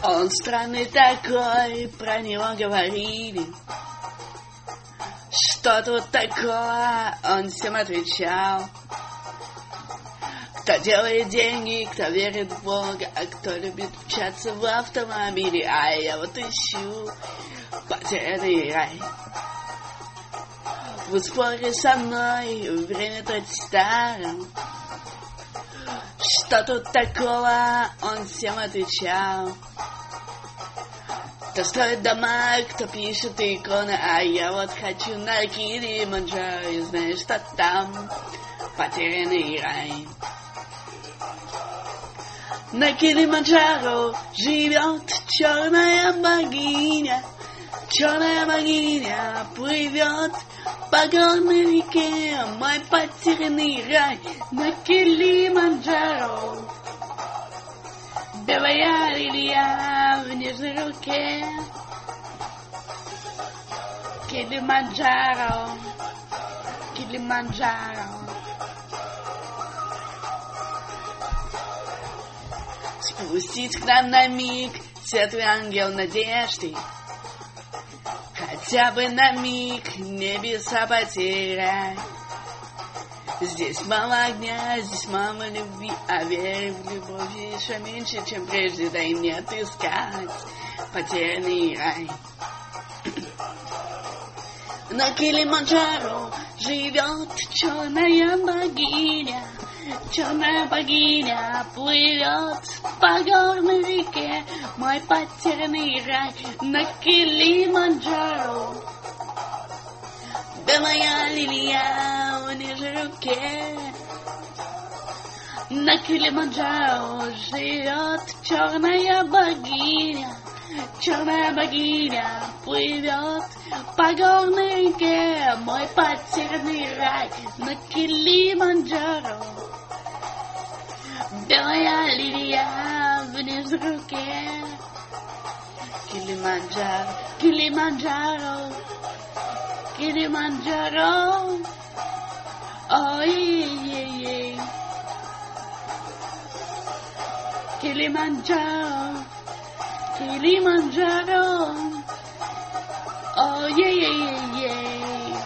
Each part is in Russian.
Он странный такой, про него говорили. Что тут такого, он всем отвечал. Кто делает деньги, кто верит в Бога, а кто любит мчаться в автомобиле. А я вот ищу потерянный рай. В споре со мной время тот старым. Что тут такого, он всем отвечал. Кто строит дома, кто пишет иконы, а я вот хочу на Килиманджаро, и знаешь, что там потерянный рай. На Килиманджаро живет черная богиня. Черная богиня плывет по горной реке, мой потерянный рай на Килиманджаро. Белая лилия в нежной руке. Килиманджаро, Килиманджаро. Спустить к нам на миг светлый ангел надежды. Хотя бы на миг небеса потерять. Здесь мало огня, здесь мало любви, а веры в любовь еще меньше, чем прежде. Дай мне отыскать потерянный рай. На Килиманджаро живет черная богиня. Черная богиня плывет по горной реке, мой потерянный рай на Килиманджаро. Белая лилия в нежной руке. На Килиманджаро живет черная богиня. Черная богиня плывет по горной реке, мой потерянный рай на Килиманджаро. Белая лилия в нежной руке. Килиманджаро, Килиманджаро, Килиманджаро. Ой-ей-ей. Килиманджаро, Килиманджаро. Ой-ей-ей-ей.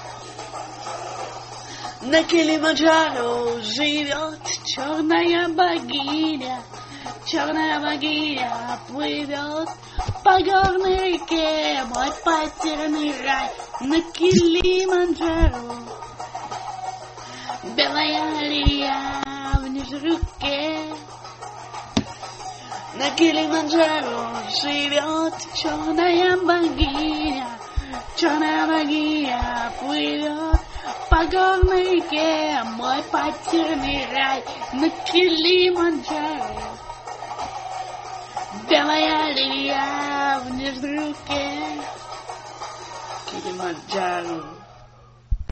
На Килиманджаро живет черная богиня. Черная богиня плывет по горной реке, мой потерянный рай на Килиманджаро. Белая лилия в нежной руке. На Килиманджаро живет черная богиня. Черная богиня плывет по горной реке, мой потерянный рай на Килиманджаро. Белая лилия в нежной руке. Килиманджаро.